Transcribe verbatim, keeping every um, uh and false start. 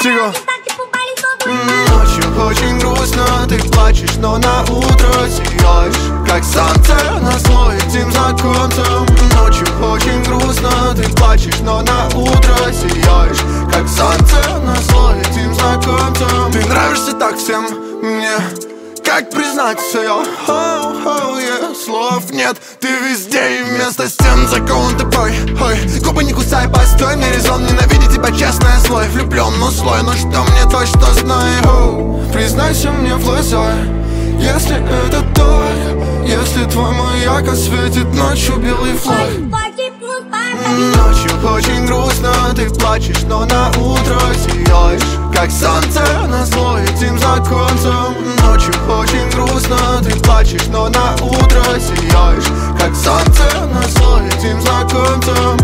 Тихо. Ночью очень грустно, ты плачешь, но на утро сияешь, как солнце на слой этим законцем. Ночью очень грустно, ты плачешь, но на утро сияешь, как солнце на слой этим законцем. Ты нравишься так всем мне, как признаться, я oh, oh, yeah. Слов нет, ты везде и вместо стен закон тупой. Ой, губы не кусай, постой, мне резон ненавидеть тебя, честное слой. Влюблен, но слой, ну что мне точно знай. oh. Признайся мне в глаза, если это так, если твой маяк осветит ночью белый флаг. Ночью очень грустно, ты плачешь, но на утро сияешь, как солнце на слой этим законцем. Ночью очень грустно, ты плачешь, но на утро сияешь, как солнце на слой этим законцем.